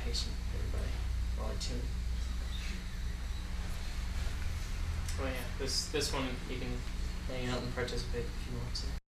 patient, everybody, while I tune. Oh yeah, this one you can hang out and participate if you want to.